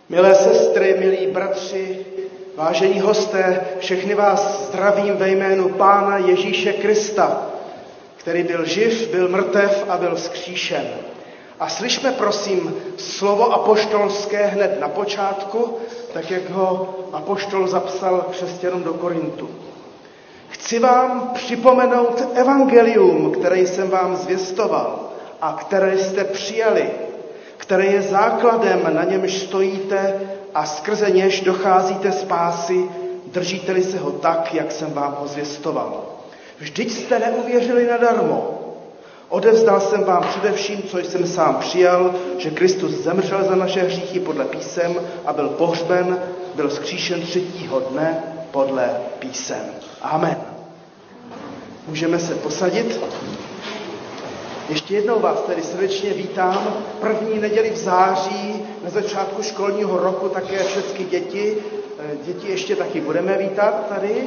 Milé sestry, milí bratři, vážení hosté, všechny vás zdravím ve jménu Pána Ježíše Krista, který byl živ, byl mrtev a byl vzkříšen. A slyšme prosím slovo apoštolské hned na počátku, tak jak ho apoštol zapsal křesťanům do Korintu. Chci vám připomenout evangelium, které jsem vám zvěstoval a které jste přijali, které je základem, na němž stojíte a skrze něž docházíte spásy, držíte-li se ho tak, jak jsem vám ho zvěstoval. Vždyť jste neuvěřili nadarmo. Odevzdal jsem vám především, co jsem sám přijal, že Kristus zemřel za naše hříchy podle písem a byl pohřben, byl vzkříšen třetího dne podle písem. Amen. Můžeme se posadit. Ještě jednou vás tedy srdečně vítám. První neděli v září, na začátku školního roku, také všechny děti. Děti ještě taky budeme vítat tady.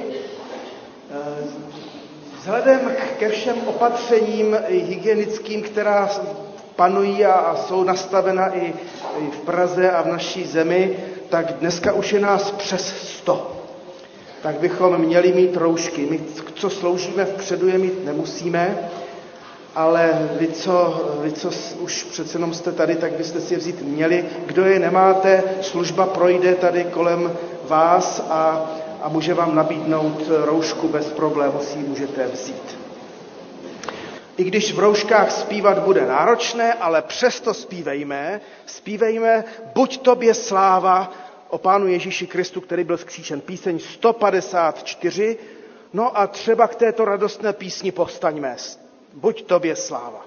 Vzhledem ke všem opatřením hygienickým, která panují a jsou nastavena i v Praze a v naší zemi, tak dneska už je nás přes 100. Tak bychom měli mít roušky. My, co sloužíme vpředu, je mít nemusíme, ale vy, co už přece jenom jste tady, tak byste si je vzít měli. Kdo je nemáte, služba projde tady kolem vás a může vám nabídnout roušku bez problému, si ji můžete vzít. I když v rouškách zpívat bude náročné, ale přesto zpívejme Buď tobě sláva o Pánu Ježíši Kristu, který byl vzkříšen. Píseň 154. No a třeba k této radostné písni povstaňme. Buď tobě sláva.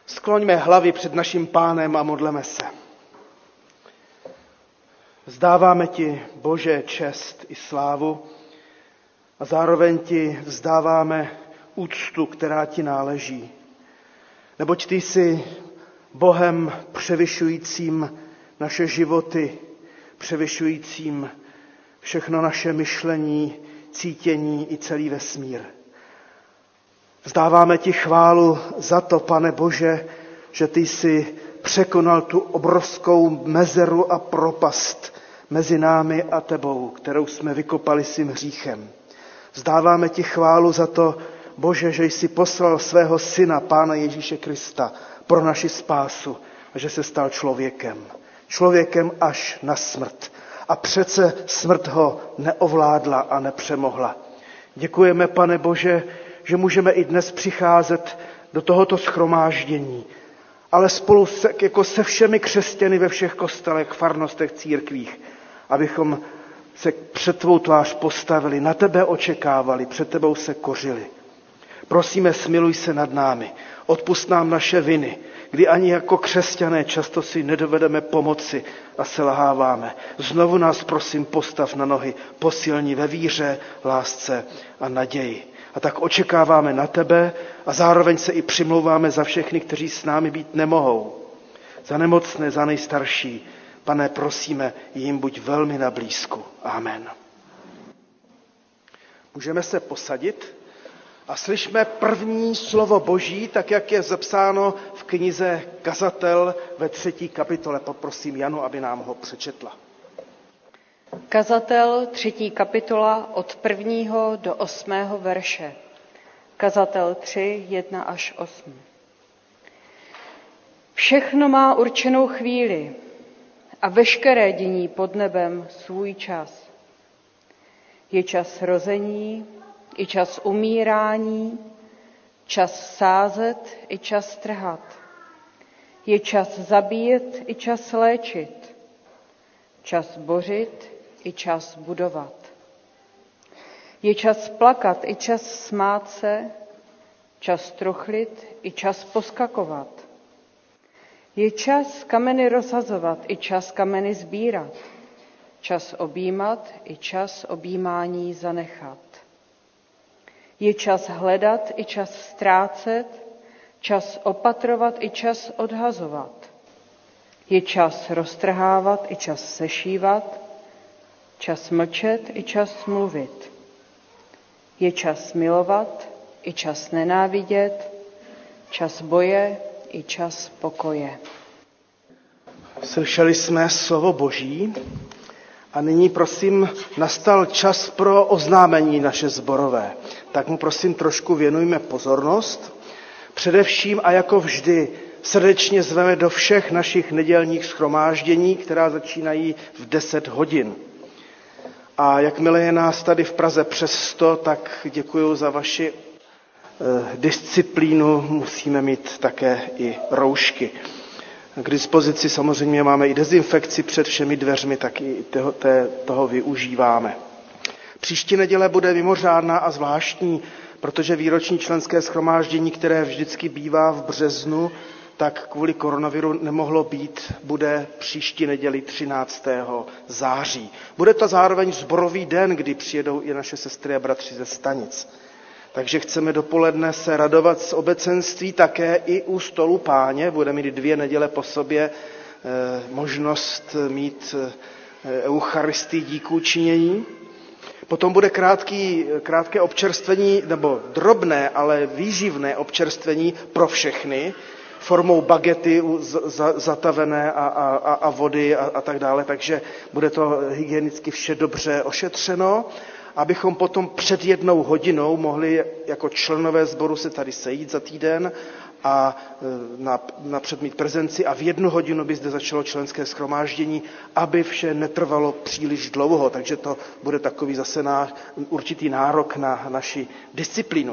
Skloňme hlavy před naším Pánem a modleme se. Vzdáváme ti, Bože, čest i slávu a zároveň ti vzdáváme úctu, která ti náleží. Neboť ty jsi Bohem převyšujícím naše životy, převyšujícím všechno naše myšlení, cítění i celý vesmír. Vzdáváme ti chválu za to, Pane Bože, že ty jsi překonal tu obrovskou mezeru a propast mezi námi a tebou, kterou jsme vykopali svým hříchem. Vzdáváme ti chválu za to, Bože, že jsi poslal svého syna, Pána Ježíše Krista, pro naši spásu a že se stal člověkem. Člověkem až na smrt. A přece smrt ho neovládla a nepřemohla. Děkujeme, Pane Bože, že můžeme i dnes přicházet do tohoto shromáždění, ale spolu jako se všemi křesťany ve všech kostelech, farnostech, církvích, abychom se před tvou tvář postavili, na tebe očekávali, před tebou se kořili. Prosíme, smiluj se nad námi, odpusť nám naše viny, kdy ani jako křesťané často si nedovedeme pomoci a selháváme. Znovu nás, prosím, postav na nohy, posilni ve víře, lásce a naději. A tak očekáváme na tebe a zároveň se i přimlouváme za všechny, kteří s námi být nemohou. Za nemocné, za nejstarší. Pane, prosíme, jim buď velmi na blízku. Amen. Můžeme se posadit a slyšme první slovo Boží, tak jak je zapsáno v knize Kazatel ve 3. kapitole. Poprosím Janu, aby nám ho přečetla. Kazatel 3. kapitola od 1. do 8. verše. Kazatel 3, 1 až 8. Všechno má určenou chvíli a veškeré dění pod nebem svůj čas. Je čas rození, i čas umírání, čas sázet, i čas trhat. Je čas zabíjet, i čas léčit. Čas bořit, i čas budovat. Je čas plakat, i čas smát se, čas truchlit, i čas poskakovat. Je čas kameny rozhazovat, i čas kameny sbírat. Čas objímat, i čas objímání zanechat. Je čas hledat, i čas ztrácet, čas opatrovat, i čas odhazovat. Je čas roztrhávat, i čas sešívat, čas mlčet, i čas mluvit. Je čas milovat, i čas nenávidět, čas boje, i čas pokoje. Slyšeli jsme slovo Boží a nyní, prosím, nastal čas pro oznámení naše sborové. Tak mu, prosím, trošku věnujme pozornost. Především a jako vždy srdečně zveme do všech našich nedělních shromáždění, která začínají v 10 hodin. A jakmile je nás tady v Praze přes 100, tak děkuji za vaši disciplínu. Musíme mít také i roušky. K dispozici samozřejmě máme i dezinfekci před všemi dveřmi, tak i toho využíváme. Příští neděle bude mimořádná a zvláštní, protože výroční členské shromáždění, které vždycky bývá v březnu, tak kvůli koronaviru nemohlo být, bude příští neděli 13. září. Bude to zároveň sborový den, kdy přijedou i naše sestry a bratři ze stanic. Takže chceme dopoledne se radovat z obecenství také i u stolu Páně. Budeme mít 2 neděle po sobě možnost mít eucharistii díků činění. Potom bude krátké občerstvení, nebo drobné, ale výživné občerstvení pro všechny, formou bagety zatavené a vody a tak dále, takže bude to hygienicky vše dobře ošetřeno, abychom potom před 1 hodinou mohli jako členové sboru se tady sejít za týden a napřed mít prezenci a v 1 hodinu by zde začalo členské shromáždění, aby vše netrvalo příliš dlouho, takže to bude takový zase určitý nárok na naši disciplínu.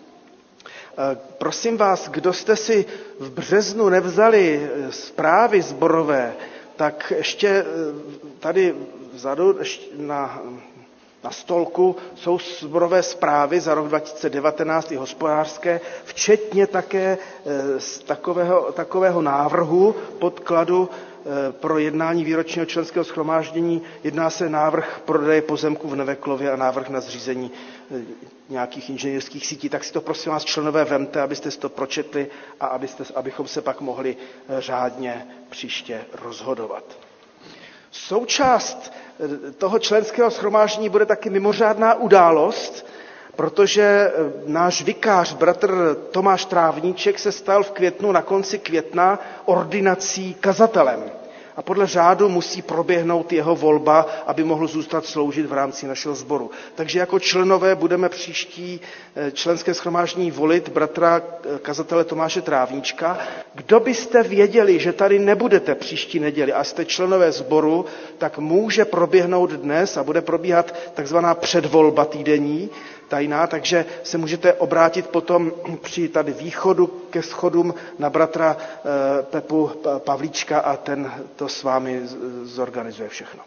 Prosím vás, kdo jste si v březnu nevzali zprávy sborové, tak ještě tady vzadu na Na stolku jsou sborové zprávy za rok 2019 i hospodářské, včetně také z takového návrhu podkladu pro jednání výročního členského shromáždění. Jedná se návrh prodeje pozemků v Neveklově a návrh na zřízení nějakých inženýrských sítí. Tak si to prosím vás členové vemte, abyste si to pročetli a abychom se pak mohli řádně příště rozhodovat. Součást toho členského shromáždění bude taky mimořádná událost, protože náš vikář, bratr Tomáš Trávníček, se stal v květnu, na konci května, ordinací kazatelem. A podle řádu musí proběhnout jeho volba, aby mohl zůstat sloužit v rámci našeho sboru. Takže jako členové budeme příští členské shromáždění volit bratra kazatele Tomáše Trávníčka. Kdo byste věděli, že tady nebudete příští neděli a jste členové sboru, tak může proběhnout dnes a bude probíhat takzvaná předvolba týdenní, tajná, takže se můžete obrátit potom při tady východu ke schodům na bratra Pepu Pavlíčka a ten to s vámi zorganizuje všechno.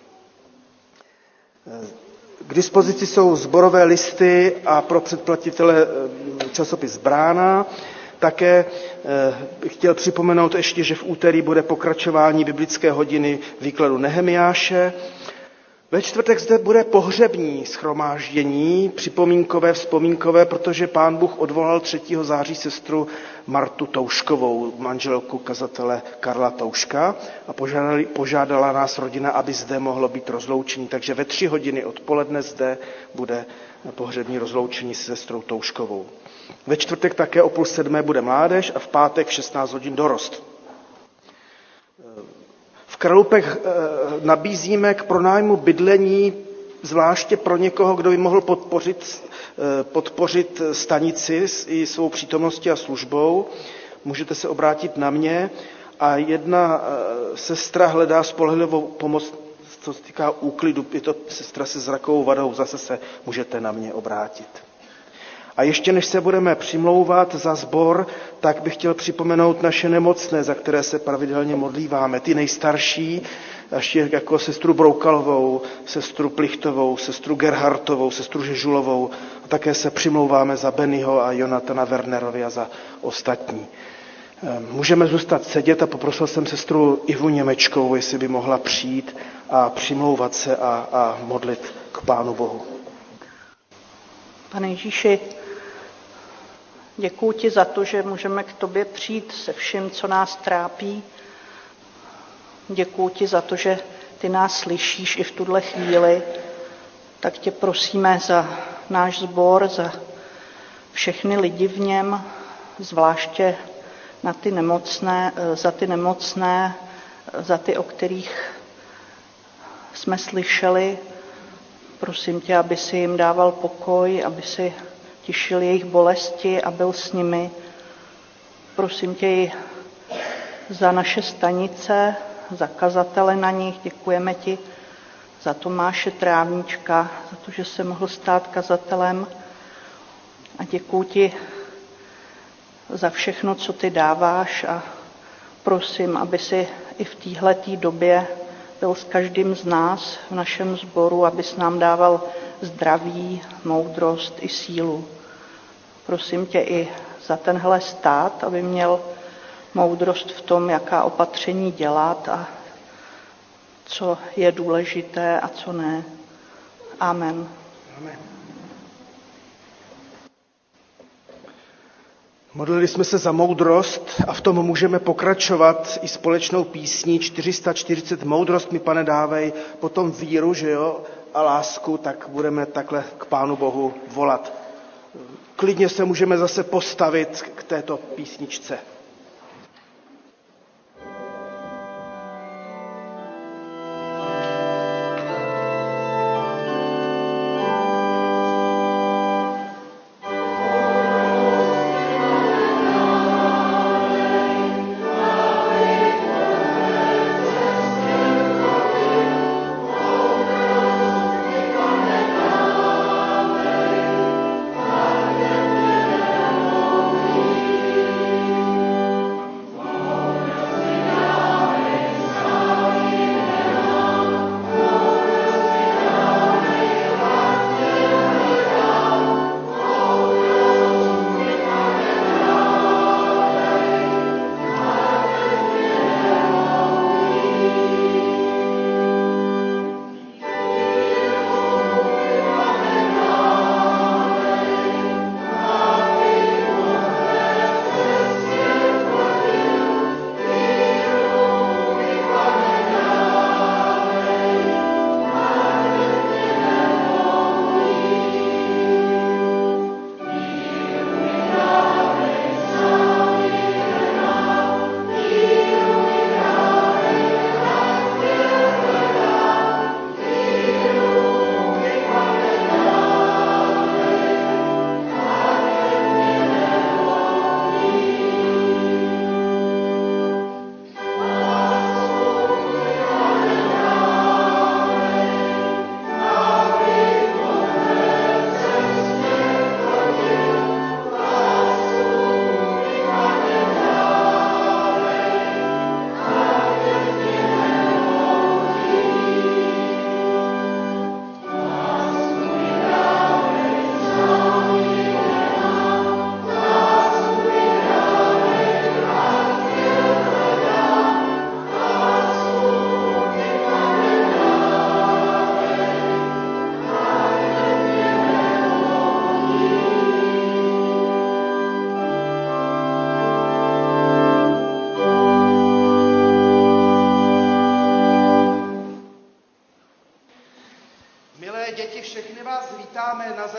K dispozici jsou sborové listy a pro předplatitele časopis Brána. Také bych chtěl připomenout ještě, že v úterý bude pokračování biblické hodiny výkladu Nehemiáše. Ve čtvrtek zde bude pohřební shromáždění, připomínkové, vzpomínkové, protože Pán Bůh odvolal 3. září sestru Martu Touškovou, manželku kazatele Karla Touška, a požádala nás rodina, aby zde mohlo být rozloučení. Takže ve 3 hodiny odpoledne zde bude pohřební rozloučení s sestrou Touškovou. Ve čtvrtek také o 6:30 bude mládež a v pátek v 16 hodin dorost. V Kralupech nabízíme k pronájmu bydlení, zvláště pro někoho, kdo by mohl podpořit stanici i svou přítomností a službou. Můžete se obrátit na mě a jedna sestra hledá spolehlivou pomoc, co se týká úklidu. Je to sestra se zrakovou vadou, zase se můžete na mě obrátit. A ještě než se budeme přimlouvat za sbor, tak bych chtěl připomenout naše nemocné, za které se pravidelně modlíváme. Ty nejstarší, ještě jako sestru Broukalovou, sestru Plichtovou, sestru Gerhartovou, sestru Žežulovou. A také se přimlouváme za Bennyho a Jonatana Wernerovi a za ostatní. Můžeme zůstat sedět a poprosil jsem sestru Ivu Němečkovou, jestli by mohla přijít a přimlouvat se a modlit k Pánu Bohu. Pane Ježíši, děkuji ti za to, že můžeme k tobě přijít se vším, co nás trápí. Děkuji ti za to, že ty nás slyšíš i v tuhle chvíli. Tak tě prosíme za náš sbor, za všechny lidi v něm, zvláště za ty nemocné, za ty, o kterých jsme slyšeli. Prosím tě, aby si jim dával pokoj, aby si tišil jejich bolesti a byl s nimi. Prosím tě i za naše stanice, za kazatele na nich. Děkujeme ti za Tomáše Trávníčka, za to, že se mohl stát kazatelem. A děkuji ti za všechno, co ty dáváš, a prosím, aby si i v téhletý době byl s každým z nás v našem sboru, abys nám dával zdraví, moudrost i sílu. Prosím tě i za tenhle stát, aby měl moudrost v tom, jaká opatření dělat a co je důležité a co ne. Amen. Amen. Modlili jsme se za moudrost a v tom můžeme pokračovat i společnou písní 440 Moudrost mi, Pane, dávej, potom víru, že jo, a lásku, tak budeme takhle k Pánu Bohu volat. Klidně se můžeme zase postavit k této písničce.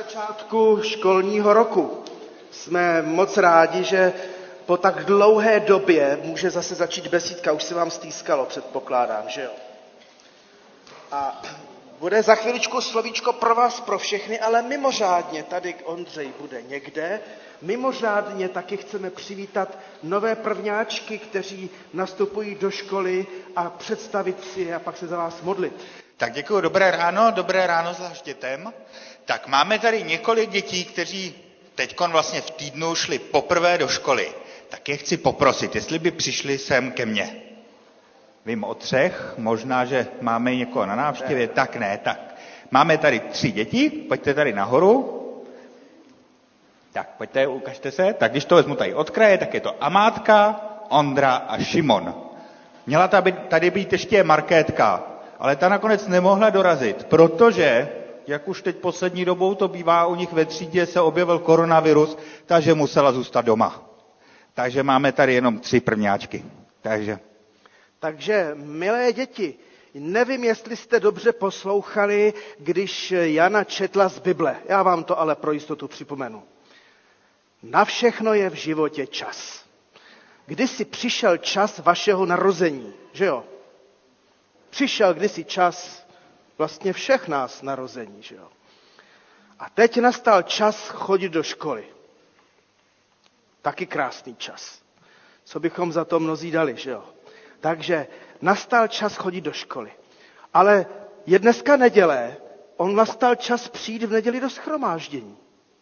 začátku školního roku. Jsme moc rádi, že po tak dlouhé době může zase začít besídka. Už se vám stýskalo, předpokládám, že jo? A bude za chviličku slovíčko pro vás, pro všechny, ale mimořádně tady Ondřej bude někde. Mimořádně taky chceme přivítat nové prvňáčky, kteří nastupují do školy a představit si je a pak se za vás modlit. Tak děkuji, dobré ráno zvlášť dětem. Tak máme tady několik dětí, kteří teďkon vlastně v týdnu šli poprvé do školy. Tak je chci poprosit, jestli by přišli sem ke mně. Vím o 3, možná, že máme někoho na návštěvě, tak. Máme tady 3 děti, pojďte tady nahoru. Tak, pojďte, ukažte se. Tak když to vezmu tady od kraje, tak je to Amátka, Ondra a Šimon. Měla tady být ještě Markétka, ale ta nakonec nemohla dorazit, protože, jak už teď poslední dobou to bývá u nich ve třídě, se objevil koronavirus, takže musela zůstat doma. Takže máme tady jenom 3 prvňáčky. Takže, milé děti, nevím, jestli jste dobře poslouchali, když Jana četla z Bible. Já vám to ale pro jistotu připomenu. Na všechno je v životě čas. Kdysi přišel čas vašeho narození, že jo? Přišel kdysi čas vlastně všech nás narození, že jo? A teď nastal čas chodit do školy. Taky krásný čas. Co bychom za to mnozí dali, že jo? Takže nastal čas chodit do školy. Ale je dneska neděle, nastal čas přijít v neděli do shromáždění.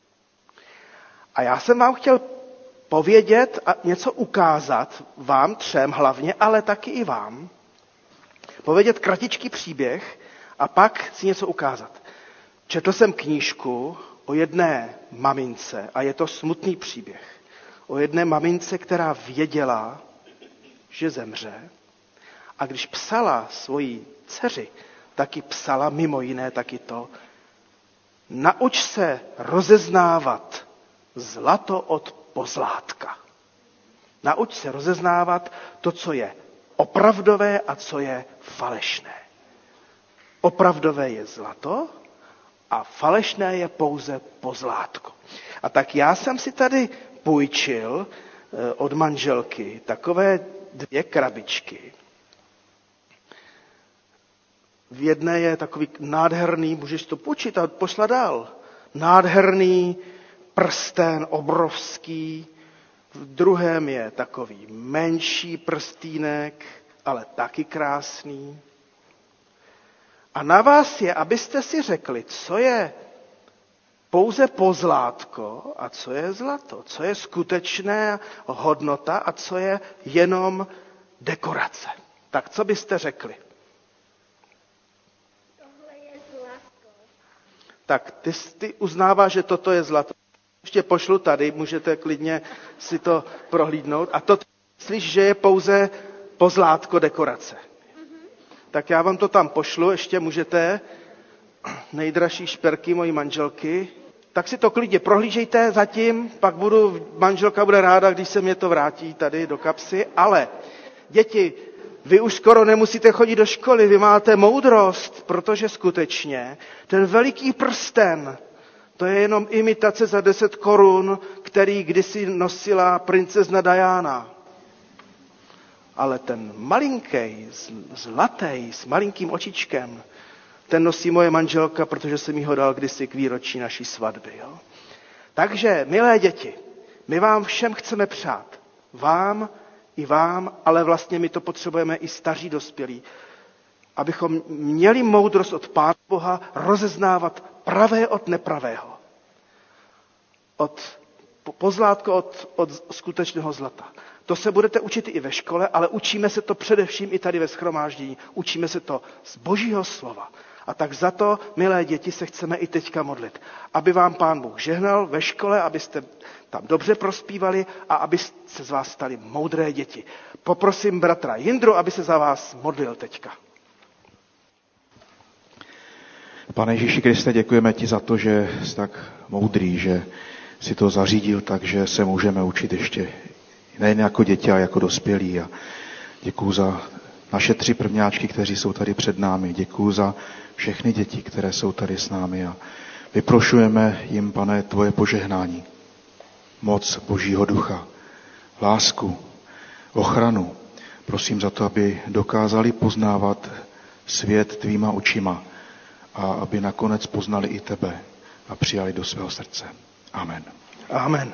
A já jsem vám chtěl povědět a něco ukázat, vám 3 hlavně, ale taky i vám. Povědět kratičký příběh a pak si něco ukázat. Četl jsem knížku o jedné mamince a je to smutný příběh. O jedné mamince, která věděla, že zemře. A když psala svojí dceři, taky psala mimo jiné taky to, nauč se rozeznávat zlato od pozlátka. Nauč se rozeznávat to, co je opravdové a co je falešné. Opravdové je zlato a falešné je pouze pozlátko. A tak já jsem si tady půjčil od manželky takové 2 krabičky. V jedné je takový nádherný, můžeš to půjčit a poslat dál, nádherný prsten, obrovský. V druhém je takový menší prstýnek, ale taky krásný. A na vás je, abyste si řekli, co je pouze pozlátko a co je zlato, co je skutečná hodnota a co je jenom dekorace. Tak co byste řekli? Tohle je zlato. Tak ty uznáváš, že toto je zlato. Ještě pošlu tady, můžete klidně si to prohlídnout. A to myslíš, že je pouze pozlátko dekorace. Tak já vám to tam pošlu, ještě můžete. Nejdražší šperky mojí manželky. Tak si to klidně prohlížejte zatím, pak manželka bude ráda, když se mě to vrátí tady do kapsy. Ale děti, vy už skoro nemusíte chodit do školy, vy máte moudrost, protože skutečně ten veliký prsten, to je jenom imitace za 10 korun, který kdysi nosila princezna Diana. Ale ten malinký, zlatý, s malinkým očičkem, ten nosí moje manželka, protože jsem jí ho dal kdysi k výročí naší svatby. Jo? Takže, milé děti, my vám všem chceme přát. Vám i vám, ale vlastně my to potřebujeme i staří dospělí. Abychom měli moudrost od Pána Boha rozeznávat pravé od nepravého. Od pozlátko od skutečného zlata. To se budete učit i ve škole, ale učíme se to především i tady ve shromáždění. Učíme se to z Božího slova. A tak za to, milé děti, se chceme i teďka modlit. Aby vám Pán Bůh žehnal ve škole, abyste tam dobře prospívali a aby se z vás stali moudré děti. Poprosím bratra Jindru, aby se za vás modlil teďka. Pane Ježíši Kriste, děkujeme ti za to, že jsi tak moudrý, že si to zařídil tak, že se můžeme učit ještě nejen jako děti, ale jako dospělí. A děkuju za naše 3 prvňáčky, kteří jsou tady před námi. Děkuju za všechny děti, které jsou tady s námi. A Vyprošujeme jim, Pane, tvoje požehnání, moc Božího ducha, lásku, ochranu. Prosím za to, aby dokázali poznávat svět tvýma očima a aby nakonec poznali i tebe a přijali do svého srdce. Amen. Amen.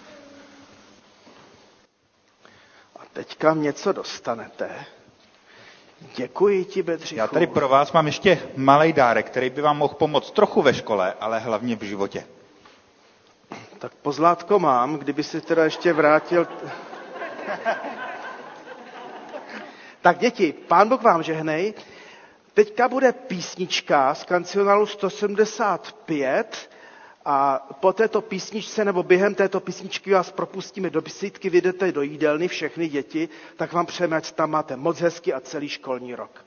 A teďka něco dostanete. Děkuji ti, Bedřichu. Já tady pro vás mám ještě malej dárek, který by vám mohl pomoct trochu ve škole, ale hlavně v životě. Tak pozlátko mám, kdyby si teda ještě vrátil... Tak děti, Pán Bůh vám žehnej. Teďka bude písnička z kancionálu 175 a po této písničce nebo během této písničky vás propustíme do besídky, vyjdete do jídelny, všechny děti, tak vám přejeme, ať tam máte moc hezky a celý školní rok.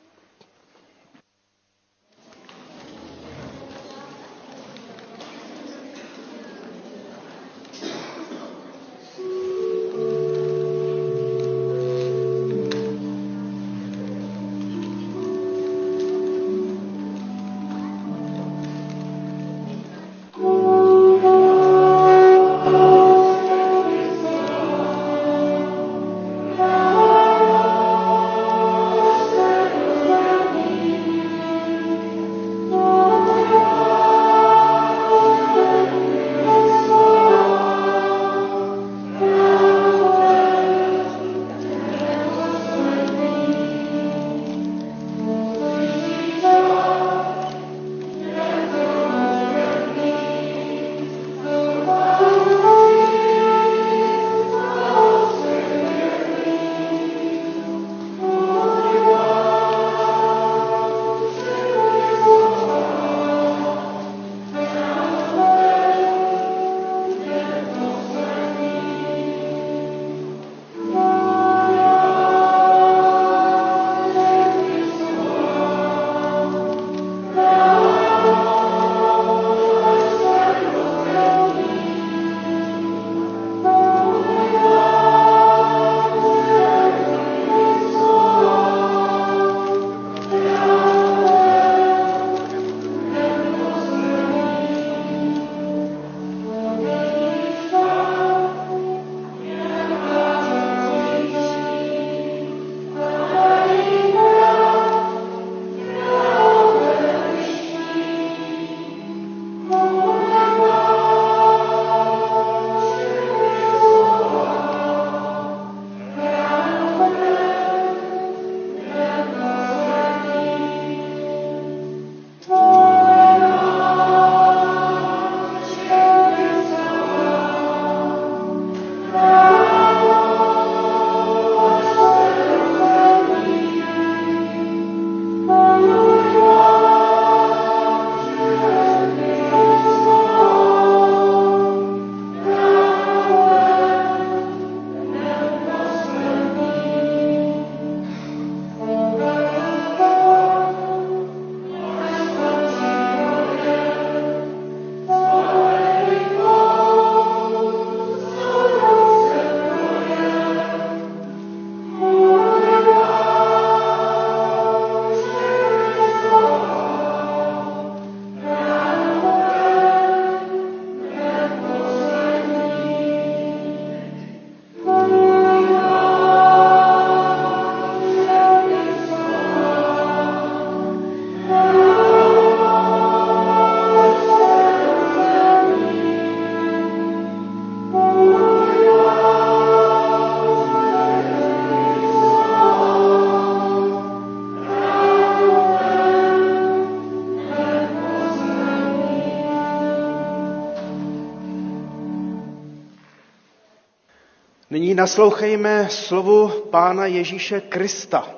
Nyní naslouchejme slovu Pána Ježíše Krista.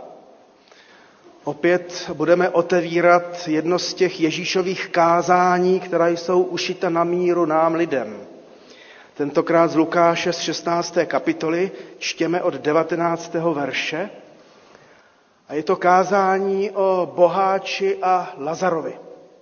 Opět budeme otevírat jedno z těch Ježíšových kázání, která jsou ušita na míru nám lidem. Tentokrát z Lukáše z 16. kapitoly čtěme od 19. verše. A je to kázání o boháči a Lazarovi.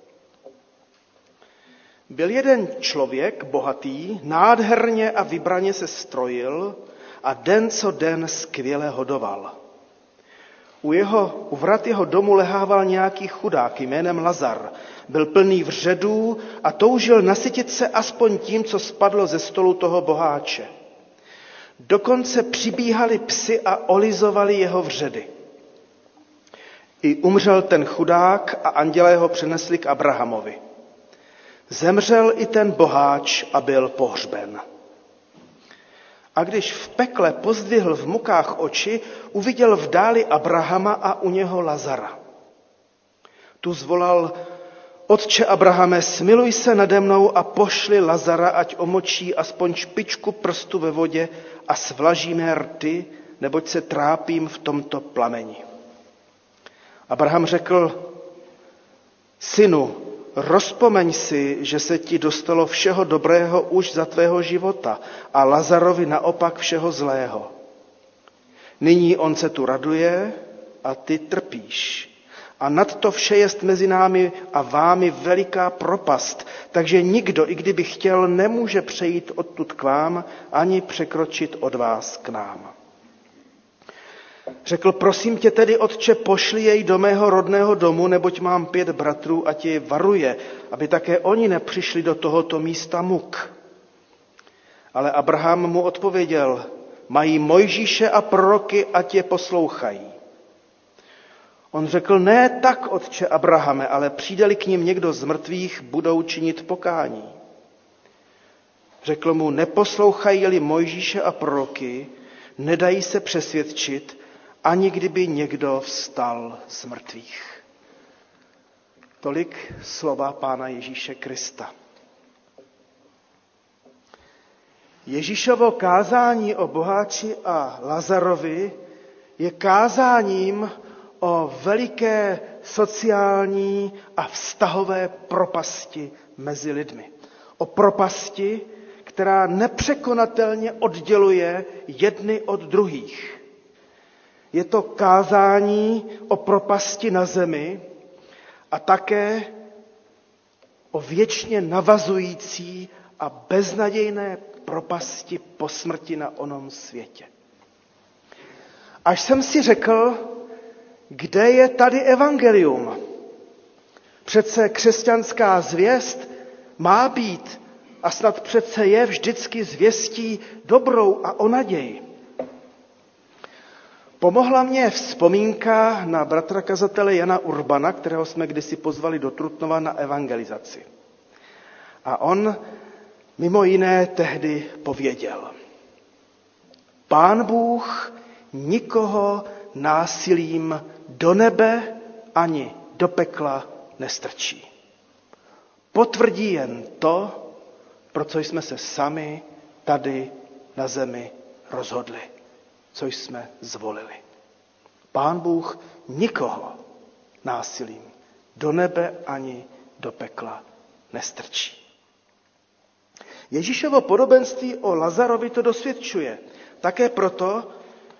Byl jeden člověk bohatý, nádherně a vybraně se strojil a den co den skvěle hodoval. U vrat jeho domu lehával nějaký chudák jménem Lazar. Byl plný vředů a toužil nasytit se aspoň tím, co spadlo ze stolu toho boháče. Dokonce přibíhali psi a olizovali jeho vředy. I umřel ten chudák a andělé ho přenesli k Abrahamovi. Zemřel i ten boháč a byl pohřben. A když v pekle pozdvihl v mukách oči, uviděl v dáli Abrahama a u něho Lazara. Tu zvolal: Otče Abrahame, smiluj se nade mnou a pošli Lazara, ať omočí aspoň špičku prstu ve vodě a svlaží mé rty, neboť se trápím v tomto plameni. Abraham řekl: Synu, rozpomeň si, že se ti dostalo všeho dobrého už za tvého života a Lazarovi naopak všeho zlého. Nyní on se tu raduje a ty trpíš. A nadto vše jest mezi námi a vámi veliká propast, takže nikdo, i kdyby chtěl, nemůže přejít odtud k vám, ani překročit od vás k nám. Řekl: prosím tě tedy, otče, pošli jej do mého rodného domu, neboť mám 5 bratrů a tě varuje, aby také oni nepřišli do tohoto místa muk. Ale Abraham mu odpověděl: mají Mojžíše a proroky, ať je poslouchají. On řekl: ne tak, otče Abrahame, ale přijde-li k nim někdo z mrtvých, budou činit pokání. Řekl mu: neposlouchají-li Mojžíše a proroky, nedají se přesvědčit, ani kdyby někdo vstal z mrtvých. Tolik slova Pána Ježíše Krista. Ježíšovo kázání o boháči a Lazarovi je kázáním o veliké sociální a vztahové propasti mezi lidmi. O propasti, která nepřekonatelně odděluje jedny od druhých. Je to kázání o propasti na zemi a také o věčně navazující a beznadějné propasti po smrti na onom světě. Až jsem si řekl, kde je tady evangelium? Přece křesťanská zvěst má být a snad přece je vždycky zvěstí dobrou a o naději. Pomohla mě vzpomínka na bratra kazatele Jana Urbana, kterého jsme kdysi pozvali do Trutnova na evangelizaci. A on mimo jiné tehdy pověděl: Pán Bůh nikoho násilím do nebe ani do pekla nestrčí. Potvrdí jen to, pro co jsme se sami tady na zemi rozhodli, co jsme zvolili. Pán Bůh nikoho násilím do nebe ani do pekla nestrčí. Ježíšovo podobenství o Lazarovi to dosvědčuje. Také proto,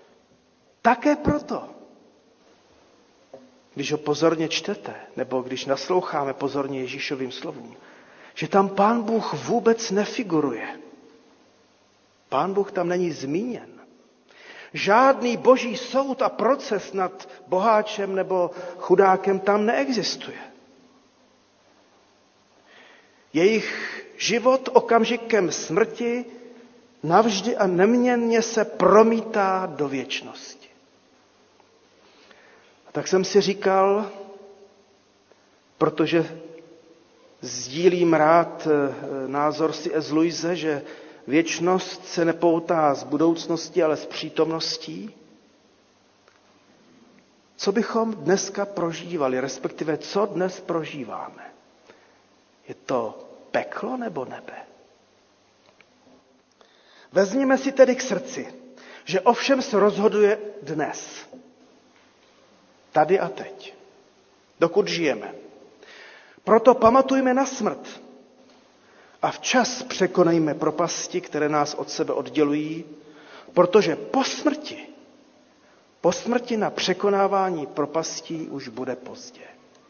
když ho pozorně čtete, nebo když nasloucháme pozorně Ježíšovým slovům, že tam Pán Bůh vůbec nefiguruje. Pán Bůh tam není zmíněn. Žádný boží soud a proces nad boháčem nebo chudákem tam neexistuje. Jejich život okamžikem smrti navždy a neměnně se promítá do věčnosti. A tak jsem si říkal, protože sdílím rád názor C.S. Lewise, že věčnost se nepoutá z budoucnosti, ale z přítomností. Co bychom dneska prožívali, respektive co dnes prožíváme? Je to peklo nebo nebe? Vezměme si tedy k srdci, že o všem se rozhoduje dnes. Tady a teď. Dokud žijeme. Proto pamatujme na smrt a včas překonejme propasti, které nás od sebe oddělují, protože po smrti na překonávání propastí už bude pozdě.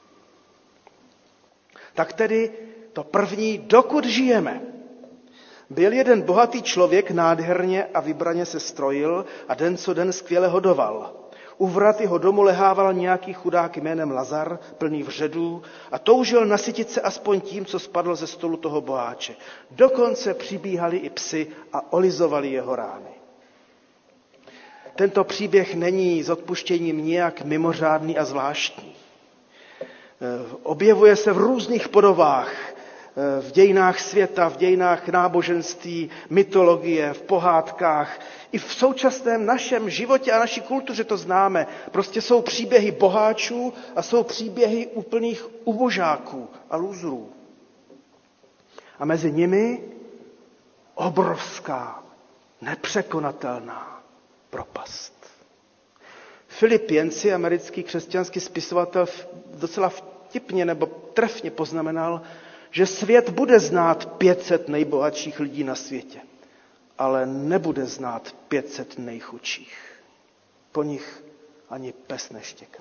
Tak tedy to první, dokud žijeme. Byl jeden bohatý člověk, nádherně a vybraně se strojil a den co den skvěle hodoval. U vrat jeho domu lehával nějaký chudák jménem Lazar, plný vředů, a toužil nasytit se aspoň tím, co spadlo ze stolu toho boháče. Dokonce přibíhali i psi a olizovali jeho rány. Tento příběh není s odpuštěním nijak mimořádný a zvláštní. Objevuje se v různých podobách, v dějinách světa, v dějinách náboženství, mytologie, v pohádkách. I v současném našem životě a naší kultuře to známe. Prostě jsou příběhy boháčů a jsou příběhy úplných ubožáků a lůzrů. A mezi nimi obrovská, nepřekonatelná propast. Philip Yancey, americký křesťanský spisovatel, docela vtipně nebo trefně poznamenal, že svět bude znát 500 nejbohatších lidí na světě, ale nebude znát 500 nejchudších. Po nich ani pes neštěkne.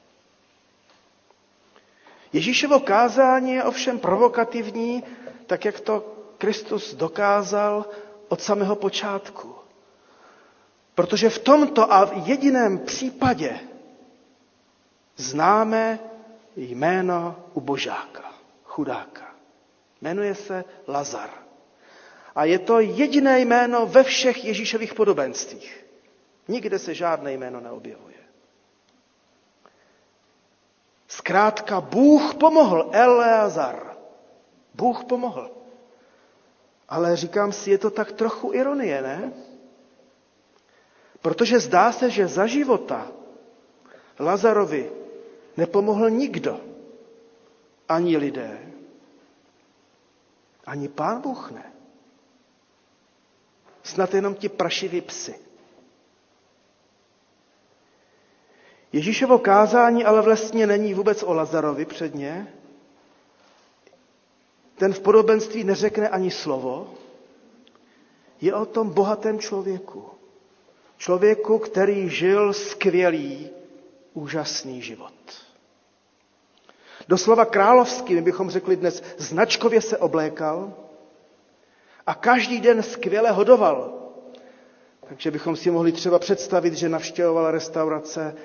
Ježíšovo kázání je ovšem provokativní, tak jak to Kristus dokázal od samého počátku. Protože v tomto a v jediném případě známe jméno ubožáka, chudáka. Jmenuje se Lazar. A je to jediné jméno ve všech Ježíšových podobenstvích. Nikde se žádné jméno neobjevuje. Zkrátka Bůh pomohl, Eleazar. Bůh pomohl. Ale říkám si, je to tak trochu ironie, ne? Protože zdá se, že za života Lazarovi nepomohl nikdo. Ani lidé, ani Pán Bůh ne. Snad jenom ti prašiví psi. Ježíšovo kázání ale vlastně není vůbec o Lazarovi předně. Ten v podobenství neřekne ani slovo. Je o tom bohatém člověku. Člověku, který žil skvělý, úžasný život. Doslova královský, my bychom řekli dnes, značkově se oblékal a každý den skvěle hodoval. Takže bychom si mohli třeba představit, že navštěvoval restaurace,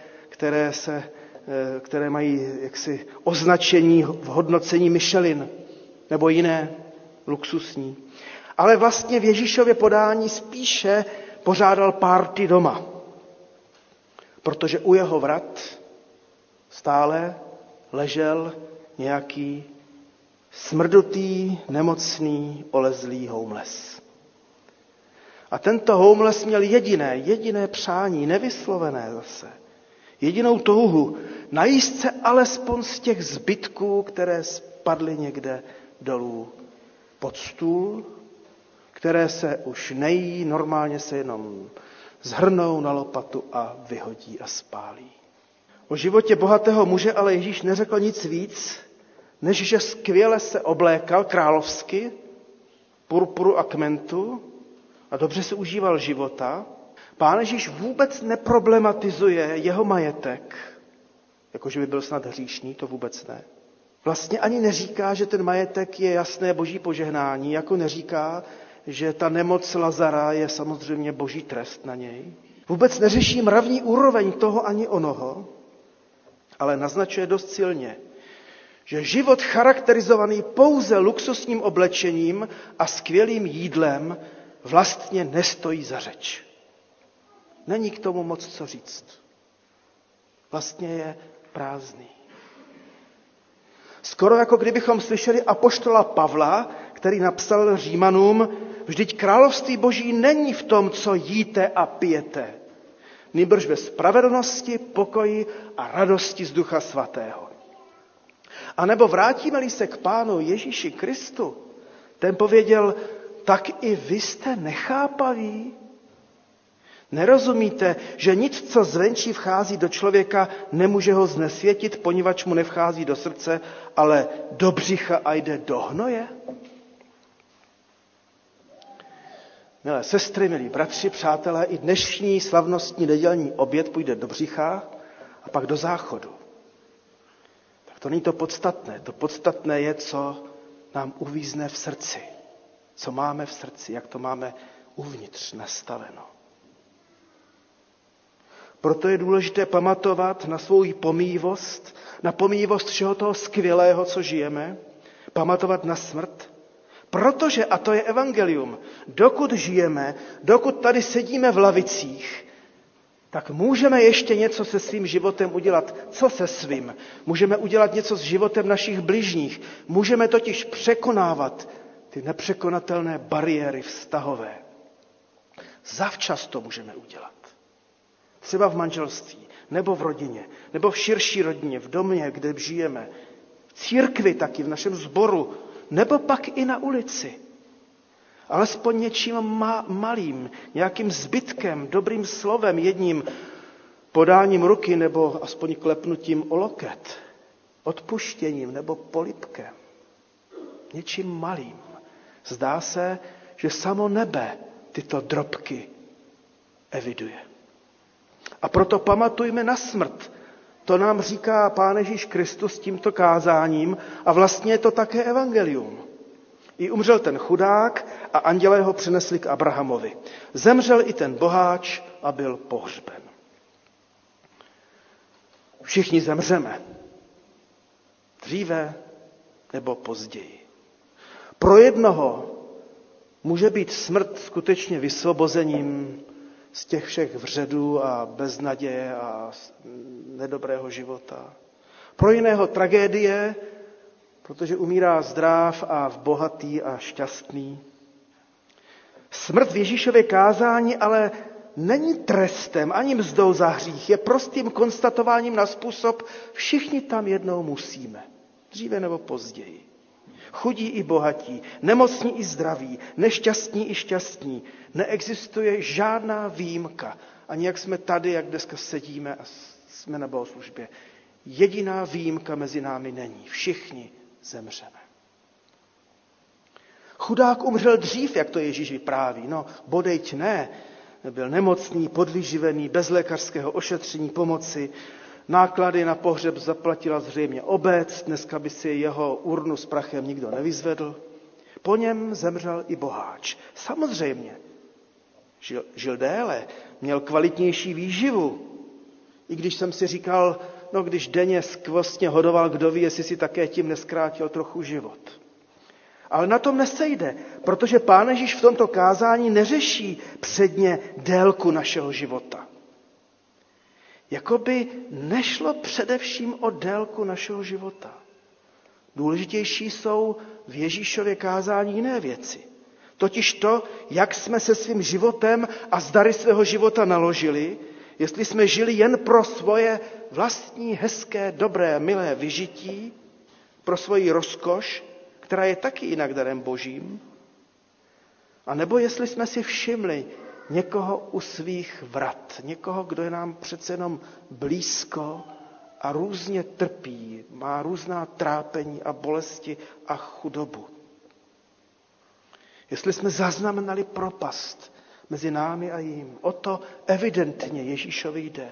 které mají jaksi označení v hodnocení Michelin nebo jiné luxusní. Ale vlastně v Ježíšově podání spíše pořádal párty doma, protože u jeho vrat stále ležel nějaký smrdutý, nemocný, olezlý homeless. A tento homeless měl jediné přání, nevyslovené zase. Jedinou touhu, najíst se alespoň z těch zbytků, které spadly někde dolů pod stůl, které se už nejí, normálně se jenom zhrnou na lopatu a vyhodí a spálí. O životě bohatého muže ale Ježíš neřekl nic víc, než že skvěle se oblékal královsky, purpuru a kmentu a dobře se užíval života. Pán Ježíš vůbec neproblematizuje jeho majetek, jakože by byl snad hříšný, to vůbec ne. Vlastně ani neříká, že ten majetek je jasné boží požehnání, jako neříká, že ta nemoc Lazara je samozřejmě boží trest na něj. Vůbec neřeší mravní úroveň toho ani onoho, ale naznačuje dost silně, že život charakterizovaný pouze luxusním oblečením a skvělým jídlem vlastně nestojí za řeč. Není k tomu moc co říct. Vlastně je prázdný. Skoro jako kdybychom slyšeli apoštola Pavla, který napsal Římanům, vždyť království boží není v tom, co jíte a pijete, nýbrž ve spravedlnosti, pokoji a radosti z Ducha Svatého. A nebo vrátíme-li se k Pánu Ježíši Kristu, ten pověděl, tak i vy jste nechápaví. Nerozumíte, že nic, co zvenčí vchází do člověka, nemůže ho znesvětit, poněvadž mu nevchází do srdce, ale do břicha a jde do hnoje? Milé sestry, milí bratři, přátelé, i dnešní slavnostní nedělní oběd půjde do břicha a pak do záchodu. Tak to není to podstatné. To podstatné je, co nám uvízne v srdci. Co máme v srdci, jak to máme uvnitř nastaveno. Proto je důležité pamatovat na svou pomíjivost, na pomíjivost všeho toho skvělého, co žijeme, pamatovat na smrt, protože, a to je evangelium, dokud žijeme, dokud tady sedíme v lavicích, tak můžeme ještě něco se svým životem udělat. Co se svým? Můžeme udělat něco s životem našich bližních. Můžeme totiž překonávat ty nepřekonatelné bariéry vztahové. Zavčas to můžeme udělat. Třeba v manželství, nebo v rodině, nebo v širší rodině, v domě, kde žijeme, v církvi taky, v našem sboru, nebo pak i na ulici. Alespoň něčím malým, nějakým zbytkem, dobrým slovem, jedním podáním ruky nebo aspoň klepnutím o loket, odpuštěním nebo polibkem. Něčím malým. Zdá se, že samo nebe tyto drobky eviduje. A proto pamatujme na smrt. To nám říká Pán Ježíš Kristus tímto kázáním a vlastně je to také evangelium. I umřel ten chudák a andělé ho přinesli k Abrahamovi. Zemřel i ten boháč a byl pohřben. Všichni zemřeme. Dříve nebo později. Pro jednoho může být smrt skutečně vysvobozením z těch všech vředů a beznaděje a nedobrého života. Pro jiného tragédie, protože umírá zdrav a bohatý a šťastný. Smrt v Ježíšově kázání ale není trestem ani mzdou za hřích, je prostým konstatováním na způsob, všichni tam jednou musíme, dříve nebo později. Chudí i bohatí, nemocní i zdraví, nešťastní i šťastní. Neexistuje žádná výjimka. Ani jak jsme tady, jak dneska sedíme a jsme na bohoslužbě. Jediná výjimka mezi námi není. Všichni zemřeme. Chudák umřel dřív, jak to Ježíš vypráví. No, bodejť ne. Byl nemocný, podvyživený, bez lékařského ošetření, pomoci. Náklady na pohřeb zaplatila zřejmě obec, dneska by si jeho urnu s prachem nikdo nevyzvedl. Po něm zemřel i boháč. Samozřejmě, žil déle, měl kvalitnější výživu. I když jsem si říkal, no když denně skvostně hodoval, kdo ví, jestli si také tím neskrátil trochu život. Ale na tom nesejde, protože Pán Ježíš v tomto kázání neřeší předně délku našeho života. Jakoby nešlo především o délku našeho života. Důležitější jsou v Ježíšově kázání jiné věci. Totiž to, jak jsme se svým životem a s dary svého života naložili, jestli jsme žili jen pro svoje vlastní, hezké, dobré, milé vyžití, pro svoji rozkoš, která je taky jinak darem Božím, a nebo jestli jsme si všimli někoho u svých vrat, někoho, kdo je nám přece jenom blízko a různě trpí, má různá trápení a bolesti a chudobu. Jestli jsme zaznamenali propast mezi námi a jím, o to evidentně Ježíšovi jde.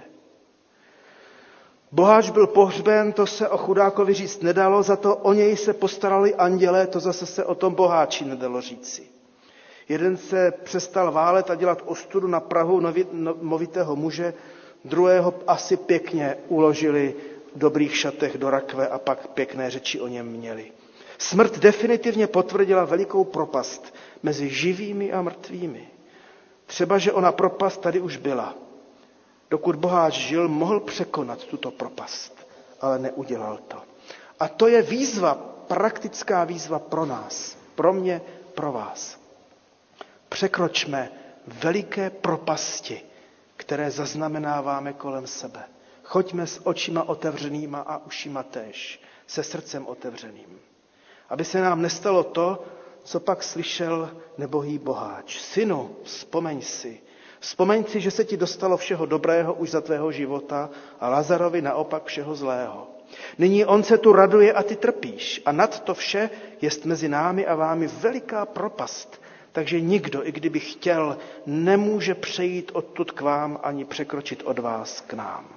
Boháč byl pohřben, to se o chudákovi říct nedalo, za to o něj se postarali andělé, to zase se o tom boháči nedalo říci. Jeden se přestal válet a dělat ostudu na prahu movitého muže, druhého asi pěkně uložili v dobrých šatech do rakve a pak pěkné řeči o něm měli. Smrt definitivně potvrdila velikou propast mezi živými a mrtvými. Třeba, že ona propast tady už byla. Dokud boháč žil, mohl překonat tuto propast, ale neudělal to. A to je výzva, praktická výzva pro nás, pro mě, pro vás. Překročme veliké propasti, které zaznamenáváme kolem sebe. Choďme s očima otevřenýma a ušima též, se srdcem otevřeným. Aby se nám nestalo to, co pak slyšel nebohý boháč. Synu, vzpomeň si, že se ti dostalo všeho dobrého už za tvého života a Lazarovi naopak všeho zlého. Nyní on se tu raduje a ty trpíš a nad to vše jest mezi námi a vámi veliká propast, takže nikdo, i kdyby chtěl, nemůže přejít odtud k vám ani překročit od vás k nám.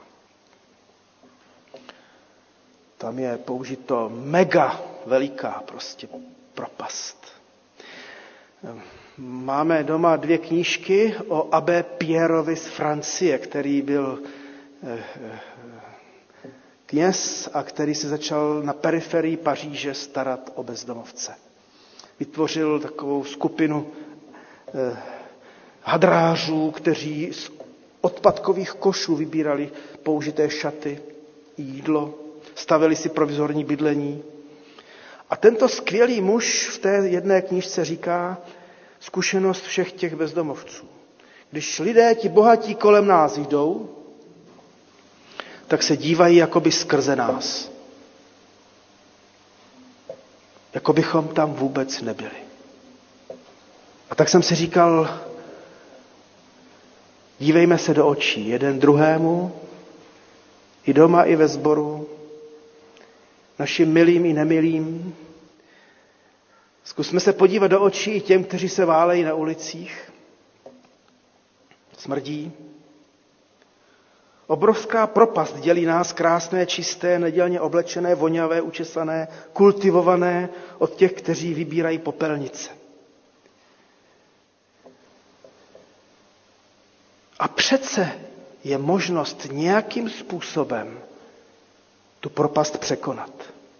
Tam je použito mega veliká prostě propast. Máme doma 2 knížky o abbé Pierrovi z Francie, který byl kněz a který se začal na periferii Paříže starat o bezdomovce. Vytvořil takovou skupinu hadrářů, kteří z odpadkových košů vybírali použité šaty, jídlo, stavili si provizorní bydlení. A tento skvělý muž v té jedné knížce říká zkušenost všech těch bezdomovců. Když lidé, ti bohatí kolem nás jdou, tak se dívají jakoby skrze nás. Jako bychom tam vůbec nebyli. A tak jsem si říkal, dívejme se do očí jeden druhému, i doma, i ve sboru, našim milým i nemilým. Zkusme se podívat do očí i těm, kteří se válejí na ulicích. Smrdí. Obrovská propast dělí nás krásné, čisté, nedělně oblečené, voňavé, učesané, kultivované od těch, kteří vybírají popelnice. A přece je možnost nějakým způsobem tu propast překonat.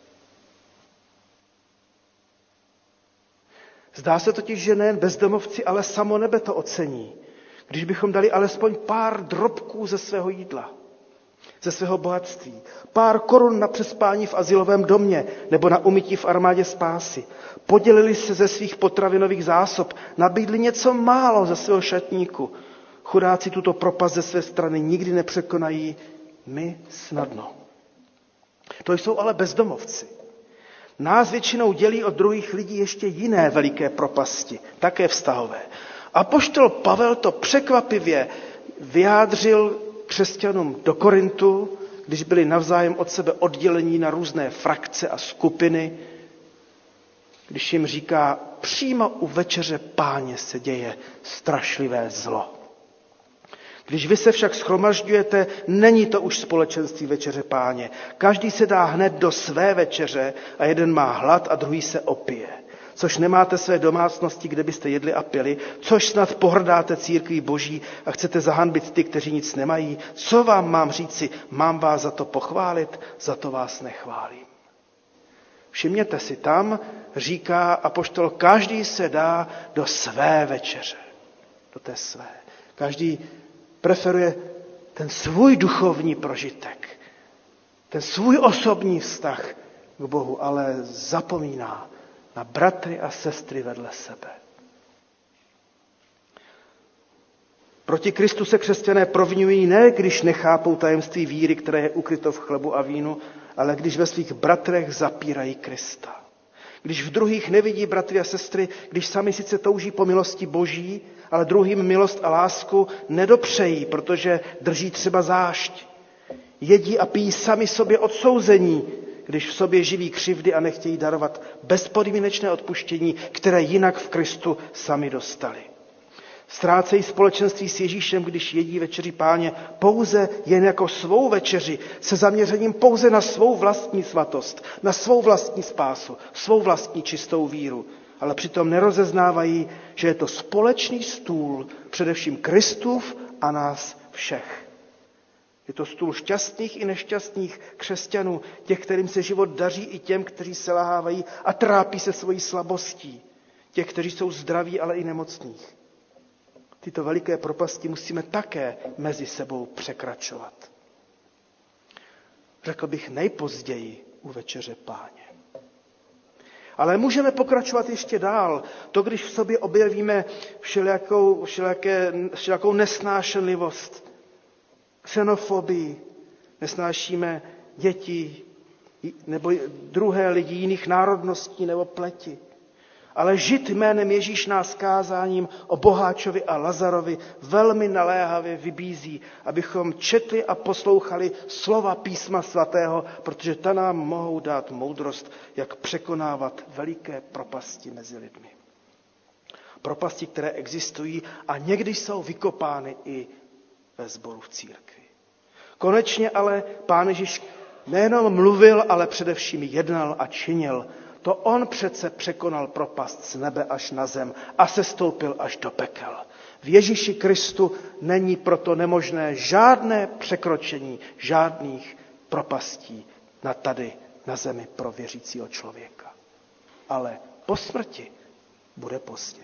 Zdá se totiž, že nejen bezdomovci, ale samo nebe to ocení, když bychom dali alespoň pár drobků ze svého jídla, ze svého bohatství, pár korun na přespání v azylovém domě nebo na umytí v armádě spásy, podělili se ze svých potravinových zásob, nabídli něco málo ze svého šatníku. Chudáci tuto propast ze své strany nikdy nepřekonají, my snadno. To jsou ale bezdomovci. Nás většinou dělí od druhých lidí ještě jiné veliké propasti, také vztahové. Apoštol Pavel to překvapivě vyjádřil křesťanům do Korintu, když byli navzájem od sebe oddělení na různé frakce a skupiny, když jim říká, přímo u večeře Páně se děje strašlivé zlo. Když vy se však shromažďujete, není to už společenství večeře Páně. Každý se dá hned do své večeře a jeden má hlad a druhý se opije. Což nemáte své domácnosti, kde byste jedli a pili, což snad pohrdáte církví Boží a chcete zahanbit ty, kteří nic nemají. Co vám mám říci? Mám vás za to pochválit? Za to vás nechválím. Všimněte si, tam říká apoštol, každý se dá do své večeře. Do té své. Každý preferuje ten svůj duchovní prožitek, ten svůj osobní vztah k Bohu, ale zapomíná na bratry a sestry vedle sebe. Proti Kristu se křesťané proviňují ne, když nechápou tajemství víry, které je ukryto v chlebu a vínu, ale když ve svých bratrech zapírají Krista. Když v druhých nevidí bratry a sestry, když sami sice touží po milosti Boží, ale druhým milost a lásku nedopřejí, protože drží třeba zášť. Jedí a pijí sami sobě odsouzení, když v sobě živí křivdy a nechtějí darovat bezpodmínečné odpuštění, které jinak v Kristu sami dostali. Ztrácejí společenství s Ježíšem, když jedí večeři Páně pouze jen jako svou večeři, se zaměřením pouze na svou vlastní svatost, na svou vlastní spásu, svou vlastní čistou víru. Ale přitom nerozeznávají, že je to společný stůl, především Kristův a nás všech. Je to stůl šťastných i nešťastných křesťanů, těch, kterým se život daří, i těm, kteří selhávají a trápí se svojí slabostí, těch, kteří jsou zdraví, ale i nemocní. Tyto veliké propasti musíme také mezi sebou překračovat. Řekl bych nejpozději u večeře Páně. Ale můžeme pokračovat ještě dál. To, když v sobě objevíme všelijakou nesnášenlivost, xenofobii, nesnášíme děti nebo druhé lidi jiných národností nebo pleti. Ale žít jménem Ježíš nás kázáním o Boháčovi a Lazarovi velmi naléhavě vybízí, abychom četli a poslouchali slova Písma svatého, protože ta nám mohou dát moudrost, jak překonávat veliké propasti mezi lidmi. Propasti, které existují a někdy jsou vykopány i ve sboru v církvi. Konečně ale Pán Ježíš nejenom mluvil, ale především jednal a činil. To on přece překonal propast z nebe až na zem a sestoupil až do pekel. V Ježíši Kristu není proto nemožné žádné překročení, žádných propastí na zemi pro věřícího člověka. Ale po smrti bude pozdě.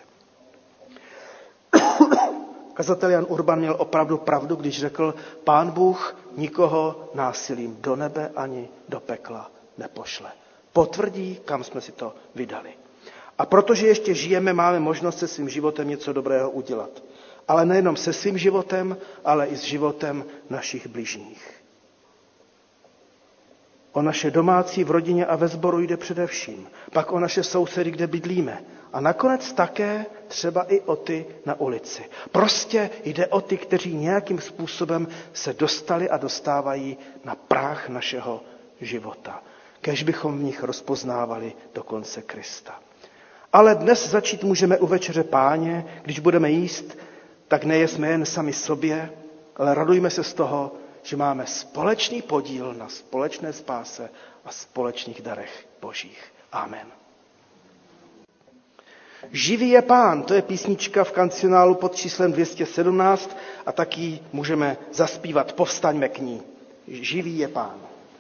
Kazatel Jan Urban měl opravdu pravdu, když řekl, Pán Bůh nikoho násilím do nebe ani do pekla nepošle. Potvrdí, kam jsme si to vydali. A protože ještě žijeme, máme možnost se svým životem něco dobrého udělat. Ale nejenom se svým životem, ale i s životem našich bližních. O naše domácí v rodině a ve sboru jde především. Pak o naše sousedy, kde bydlíme. A nakonec také třeba i o ty na ulici. Prostě jde o ty, kteří nějakým způsobem se dostali a dostávají na práh našeho života. Kéž bychom v nich rozpoznávali dokonce Krista. Ale dnes začít můžeme u večeře Páně, když budeme jíst, tak nejesme jen sami sobě, ale radujme se z toho, že máme společný podíl na společné spáse a společných darech Božích. Amen. Živý je Pán, to je písnička v kancionálu pod číslem 217 a taky můžeme zaspívat, povstaňme k ní. Živý je Pán.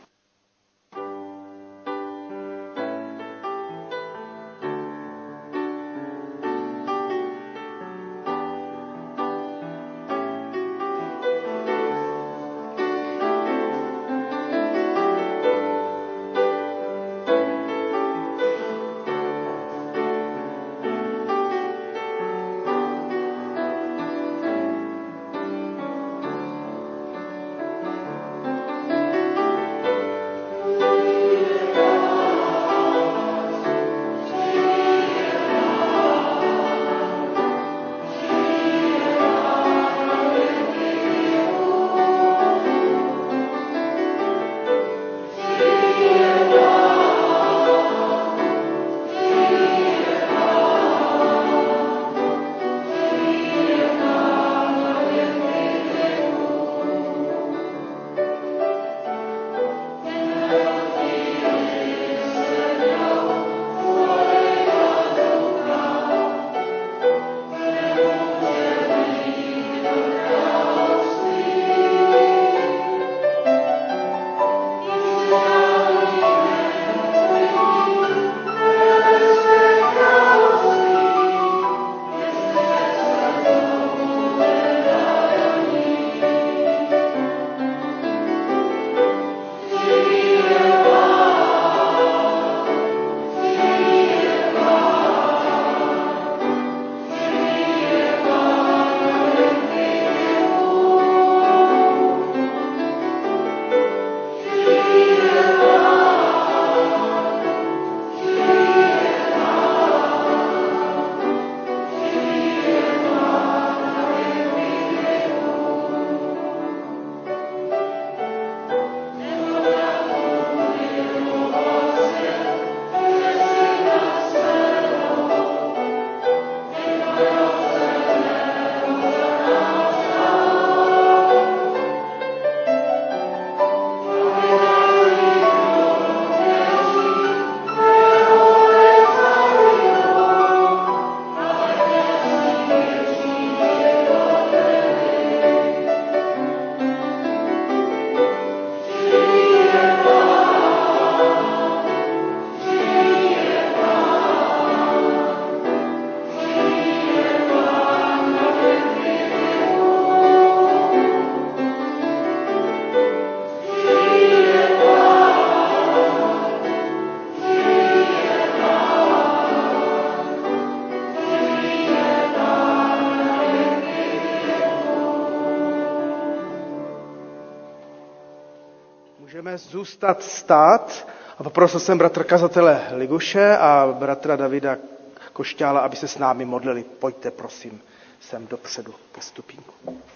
Zůstat stát a poprosil jsem bratra kazatele Liguše a bratra Davida Košťála, aby se s námi modlili. Pojďte, prosím, sem dopředu ke stupínku.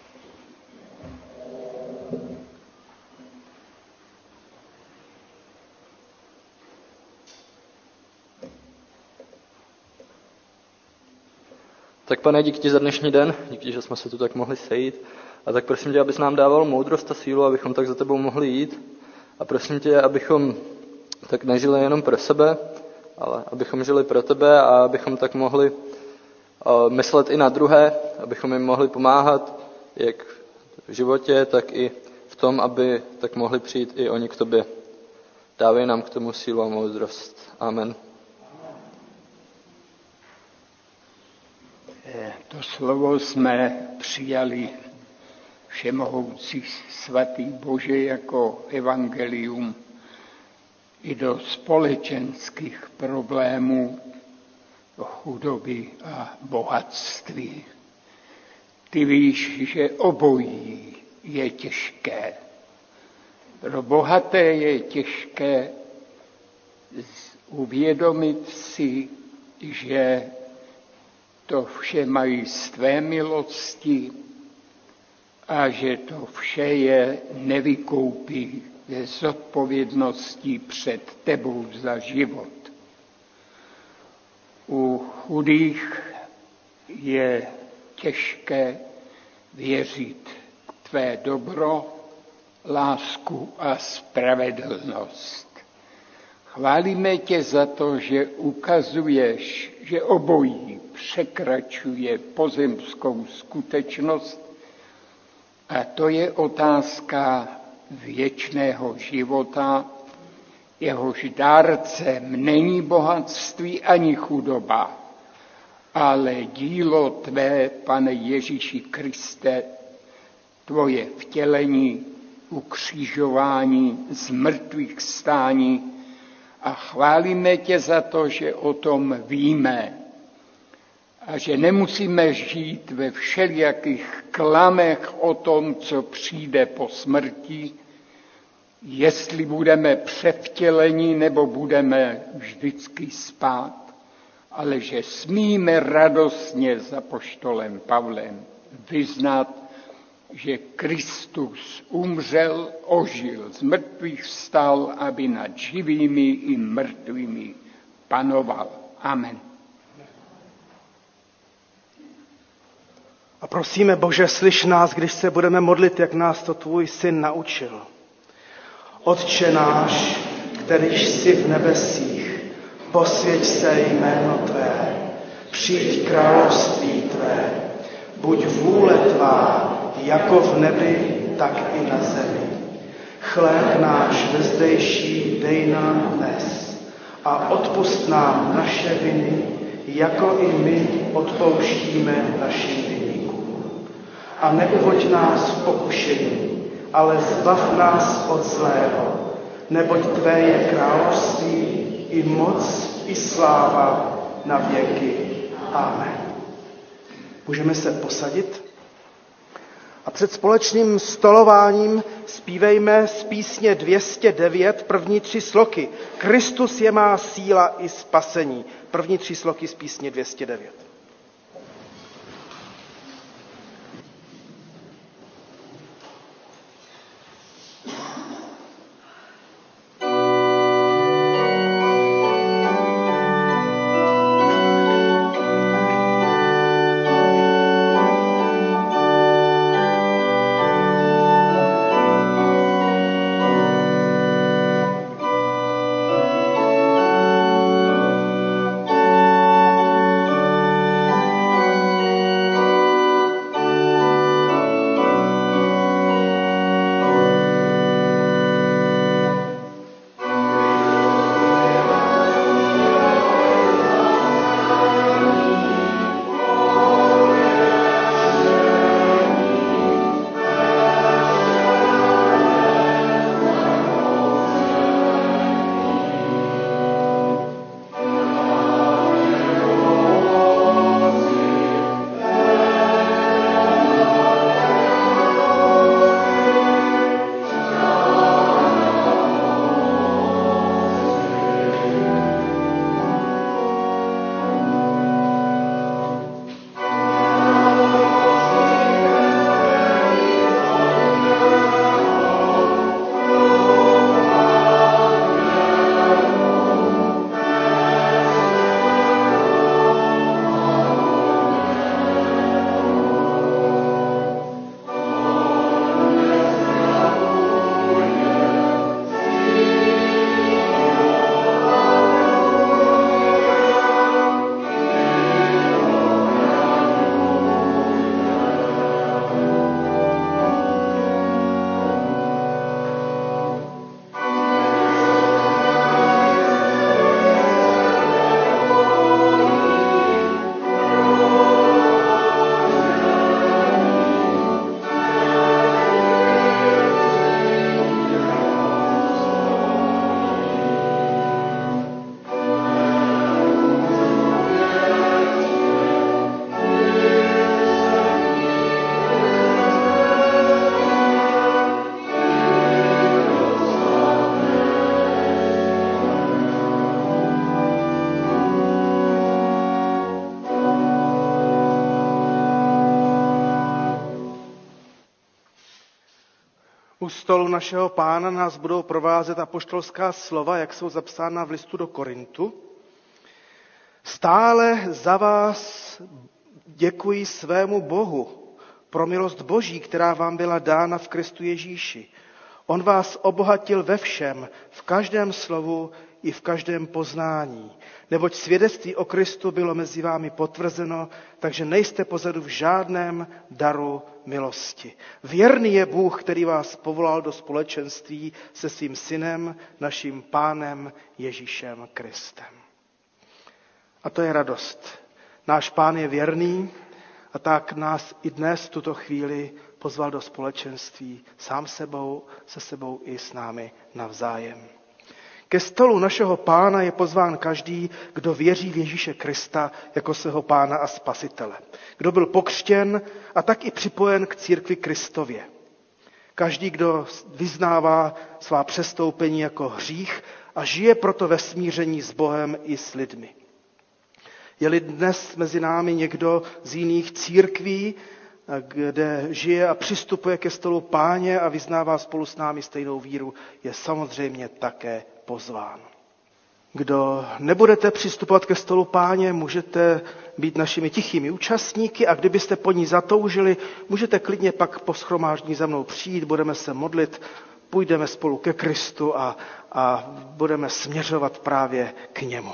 Tak Pane, díky ti za dnešní den, díky, že jsme se tu tak mohli sejít. A tak prosím tě, abys nám dával moudrost a sílu, abychom tak za tebou mohli jít. A prosím tě, abychom tak nežili jenom pro sebe, ale abychom žili pro tebe a abychom tak mohli myslet i na druhé, abychom jim mohli pomáhat, jak v životě, tak i v tom, aby tak mohli přijít i oni k tobě. Dávej nám k tomu sílu a moudrost. Amen. To slovo jsme přijali všemohoucí svatý Bože jako evangelium i do společenských problémů, chudoby a bohatství. Ty víš, že obojí je těžké. Pro bohaté je těžké uvědomit si, že to vše mají z tvé milosti a že to vše je nevykoupí ze zodpovědností před tebou za život. U chudých je těžké věřit tvé dobro, lásku a spravedlnost. Chválíme tě za to, že ukazuješ, že obojí překračuje pozemskou skutečnost a to je otázka věčného života, jehož dárcem není bohatství ani chudoba, ale dílo tvé, Pane Ježíši Kriste, tvoje vtělení, ukřižování, zmrtvých stání a chválíme tě za to, že o tom víme a že nemusíme žít ve všelijakých klamech o tom, co přijde po smrti, jestli budeme převtěleni nebo budeme vždycky spát, ale že smíme radostně za apoštolem Pavlem vyznat, že Kristus umřel, ožil, z mrtvých vstal, aby nad živými i mrtvými panoval. Amen. A prosíme, Bože, slyš nás, když se budeme modlit, jak nás to tvůj syn naučil. Otče náš, kterýž jsi v nebesích, posvěť se jméno tvé, přijď království tvé, buď vůle tvá, jako v nebi, tak i na zemi. Chléb náš vezdejší dej nám dnes a odpusť nám naše viny, jako i my odpouštíme našim viníkům. A neuvoď nás v pokušení, ale zbav nás od zlého, neboť tvé je království, i moc, i sláva na věky. Amen. Můžeme se posadit? A před společným stolováním zpívejme z písně 209 první 3 sloky. Kristus je má síla i spasení. První 3 sloky z písně 209. stolu našeho Pána nás budou provázet apoštolská slova, jak jsou zapsána v listu do Korintu. Stále za vás děkuji svému Bohu pro milost Boží, která vám byla dána v Kristu Ježíši. On vás obohatil ve všem, v každém slovu i v každém poznání. Neboť svědectví o Kristu bylo mezi vámi potvrzeno, takže nejste pozadu v žádném daru milosti. Věrný je Bůh, který vás povolal do společenství se svým synem, naším Pánem Ježíšem Kristem. A to je radost. Náš Pán je věrný a tak nás i dnes v tuto chvíli pozval do společenství sám sebou, se sebou i s námi navzájem. Ke stolu našeho Pána je pozván každý, kdo věří v Ježíše Krista jako svého Pána a Spasitele. Kdo byl pokřtěn a tak i připojen k církvi Kristově. Každý, kdo vyznává svá přestoupení jako hřích a žije proto ve smíření s Bohem i s lidmi. Je-li dnes mezi námi někdo z jiných církví, kde žije a přistupuje ke stolu Páně a vyznává spolu s námi stejnou víru, je samozřejmě také pozván. Kdo nebudete přistupovat ke stolu Páně, můžete být našimi tichými účastníky a kdybyste po ní zatoužili, můžete klidně pak po shromáždění za mnou přijít, budeme se modlit, půjdeme spolu ke Kristu a budeme směřovat právě k němu.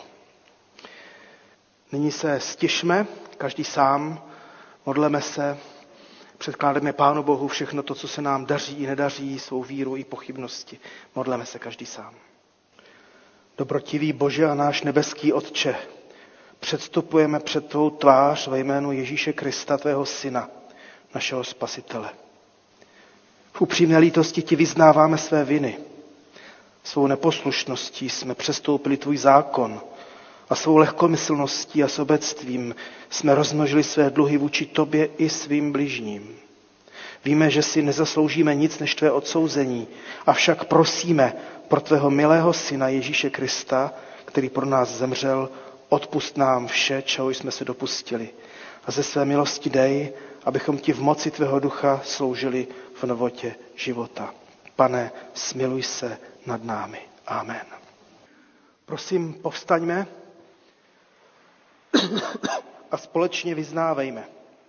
Nyní se stišme, každý sám, modleme se, předkládáme Pánu Bohu všechno to, co se nám daří i nedaří, svou víru i pochybnosti. Modleme se každý sám. Dobrotivý Bože a náš nebeský Otče, předstupujeme před tvou tvář ve jménu Ježíše Krista, tvého Syna, našeho Spasitele. V upřímné lítosti ti vyznáváme své viny. Svou neposlušností jsme přestoupili tvůj zákon a svou lehkomyslností a sobectvím jsme rozmnožili své dluhy vůči tobě i svým bližním. Víme, že si nezasloužíme nic než tvé odsouzení, avšak prosíme pro tvého milého Syna Ježíše Krista, který pro nás zemřel, odpusť nám vše, čeho jsme se dopustili. A ze své milosti dej, abychom ti v moci tvého ducha sloužili v novotě života. Pane, smiluj se nad námi. Amen. Prosím, povstaňme a společně vyznávejme.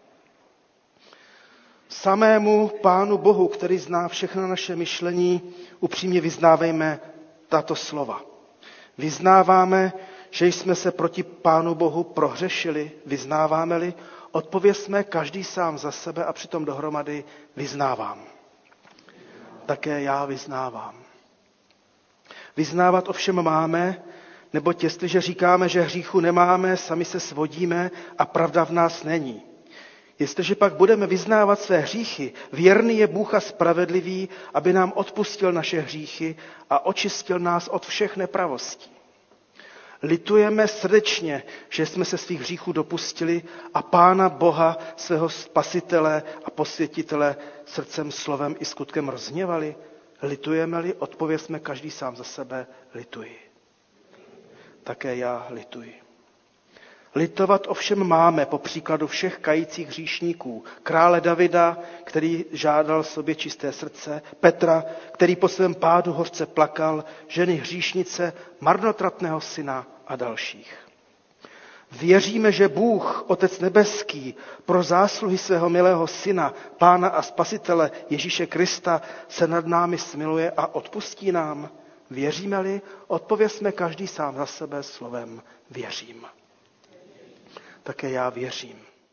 Samému Pánu Bohu, který zná všechno naše myšlení, upřímně vyznávejme tato slova. Vyznáváme, že jsme se proti Pánu Bohu prohřešili, vyznáváme-li, odpovězme každý sám za sebe a přitom dohromady vyznávám. Také já vyznávám. Vyznávat ovšem máme, neboť jestliže říkáme, že hříchu nemáme, sami se svodíme a pravda v nás není. Jestliže pak budeme vyznávat své hříchy, věrný je Bůh a spravedlivý, aby nám odpustil naše hříchy a očistil nás od všech nepravostí. Litujeme srdečně, že jsme se svých hříchů dopustili a Pána Boha, svého Spasitele a Posvětitele srdcem, slovem i skutkem rozhněvali. Litujeme-li, odpovězme každý sám za sebe, lituji. Také já lituji. Litovat ovšem máme po příkladu všech kajících hříšníků. Krále Davida, který žádal sobě čisté srdce, Petra, který po svém pádu hořce plakal, ženy hříšnice, marnotratného syna a dalších. Věříme, že Bůh, Otec nebeský, pro zásluhy svého milého Syna, Pána a Spasitele Ježíše Krista se nad námi smiluje a odpustí nám. Věříme-li, odpovězme každý sám za sebe slovem věřím. Také já věřím.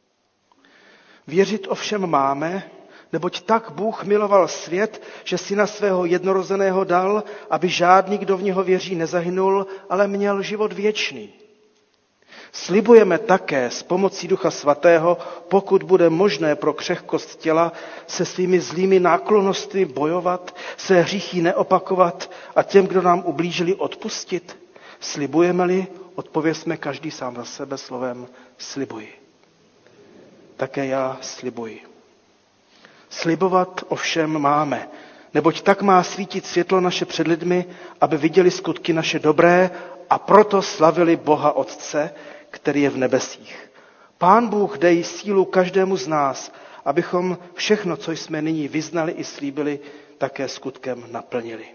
Věřit ovšem máme, neboť tak Bůh miloval svět, že Syna svého jednorozeného dal, aby žádný, kdo v něho věří, nezahynul, ale měl život věčný. Slibujeme také s pomocí Ducha Svatého, pokud bude možné pro křehkost těla se svými zlými náklonnostmi bojovat, své hříchy neopakovat a těm, kdo nám ublížili, odpustit. Slibujeme-li, odpovězme každý sám za sebe slovem slibuji. Také já slibuji. Slibovat ovšem máme, neboť tak má svítit světlo naše před lidmi, aby viděli skutky naše dobré a proto slavili Boha Otce, který je v nebesích. Pán Bůh dej sílu každému z nás, abychom všechno, co jsme nyní vyznali i slíbili, také skutkem naplnili.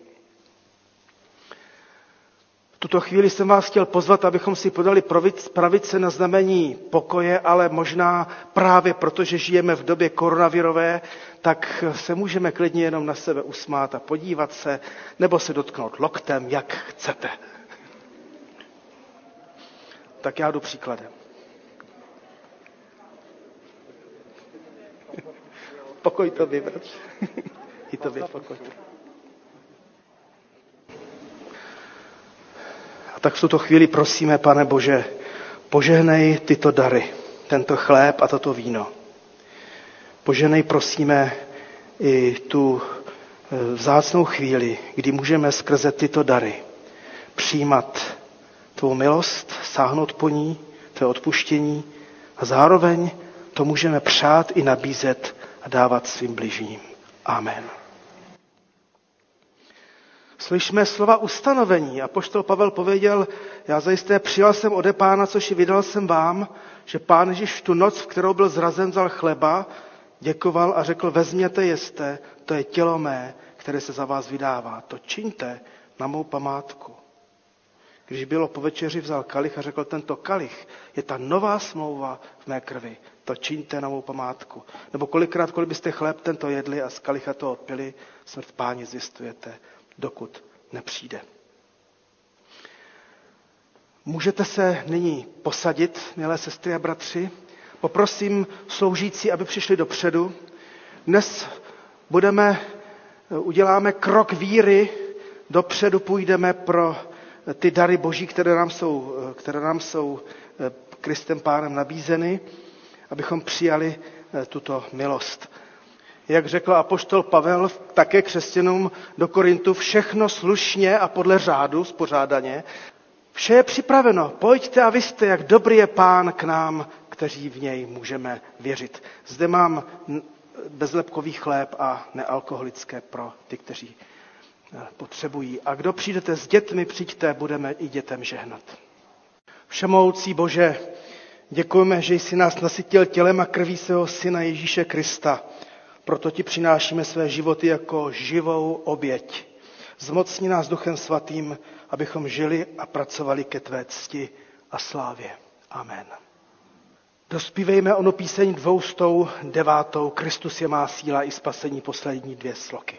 V tuto chvíli jsem vás chtěl pozvat, abychom si podali pravice na znamení pokoje, ale možná právě protože žijeme v době koronavirové, tak se můžeme klidně jenom na sebe usmát a podívat se, nebo se dotknout loktem, jak chcete. Tak já jdu příkladem. Pokoj tobě, bratře. I tobě pokoj. A tak v tuto chvíli prosíme, Pane Bože, požehnej tyto dary, tento chléb a toto víno. Požehnej, prosíme, i tu vzácnou chvíli, kdy můžeme skrze tyto dary přijímat tvou milost, sáhnout po ní, tvé odpuštění a zároveň to můžeme přát i nabízet a dávat svým bližním. Amen. Slyšme slova ustanovení. Apoštol Pavel pověděl, já zajisté přijal jsem ode Pána, což i vydal jsem vám, že Pán Ježíš v tu noc, v kterou byl zrazen, vzal chleba, děkoval a řekl, vezměte, jeste, to je tělo mé, které se za vás vydává. To čiňte na mou památku. Když bylo po večeři, vzal kalich a řekl, tento kalich je ta nová smlouva v mé krvi. To čiňte na mou památku. Nebo kolikrát, kolik byste chléb tento jedli a z kalicha to odpili, smrt Páně zvěstujete, dokud nepřijde. Můžete se nyní posadit, milé sestry a bratři. Poprosím sloužící, aby přišli dopředu. Dnes uděláme krok víry, dopředu půjdeme pro ty dary Boží, které nám jsou Kristem Pánem nabízeny, abychom přijali tuto milost. Jak řekl apoštol Pavel také křesťanům do Korintu, všechno slušně a podle řádu, spořádaně. Vše je připraveno, pojďte a viste, jak dobrý je Pán k nám, kteří v něj můžeme věřit. Zde mám bezlepkový chléb a nealkoholické pro ty, kteří potřebují. A kdo přijdete s dětmi, přijďte, budeme i dětem žehnat. Všemohoucí Bože, děkujeme, že jsi nás nasytil tělem a krví svého Syna Ježíše Krista. Proto ti přinášíme své životy jako živou oběť. Zmocni nás Duchem Svatým, abychom žili a pracovali ke tvé cti a slávě. Amen. Dospívejme onu píseň 209. Kristus je má síla i spasení, poslední 2 sloky.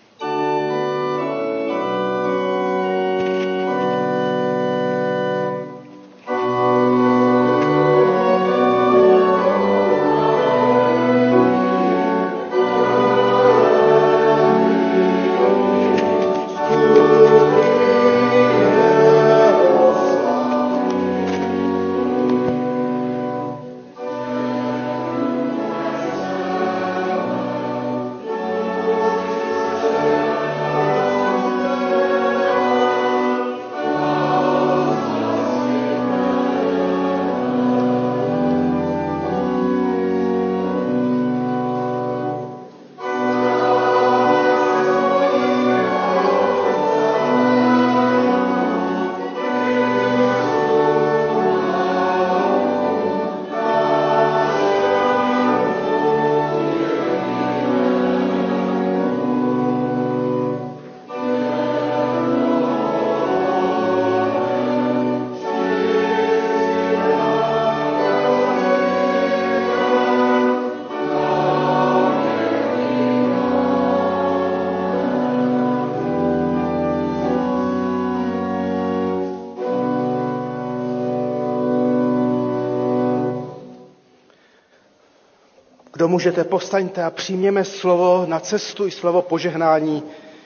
Kdo můžete, povstaňte a přijměme slovo na cestu i slovo požehnání.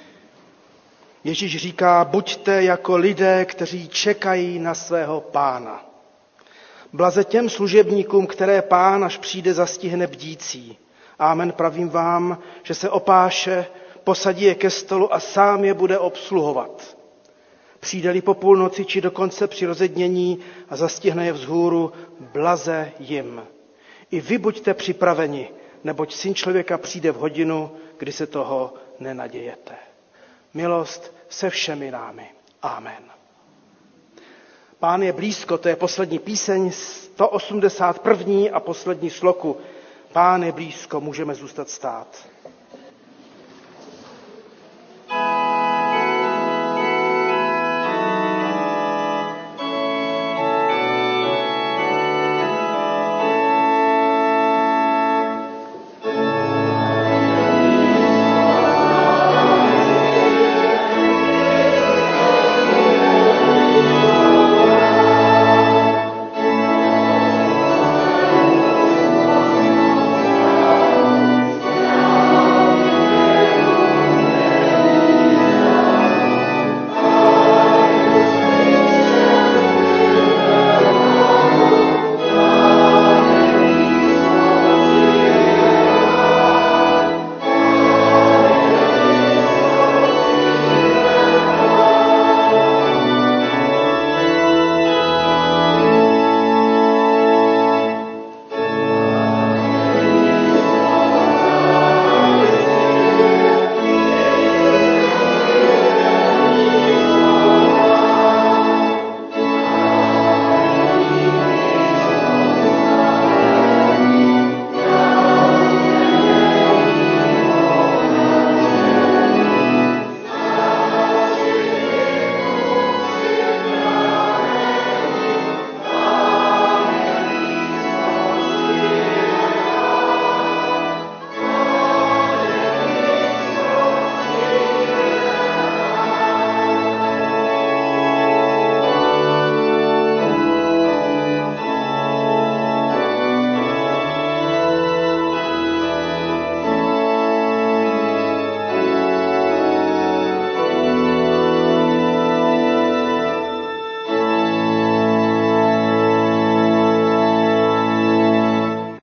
Ježíš říká, buďte jako lidé, kteří čekají na svého Pána. Blaze těm služebníkům, které Pán, až přijde, zastihne bdící. Amen, pravím vám, že se opáše, posadí je ke stolu a sám je bude obsluhovat. Přijde-li po půlnoci či dokonce při rozednění a zastihne je vzhůru, blaze jim. I vy buďte připraveni, neboť Syn člověka přijde v hodinu, kdy se toho nenadějete. Milost se všemi námi. Amen. Pán je blízko, to je poslední píseň, 181. a poslední sloku. Pán je blízko, můžeme zůstat stát.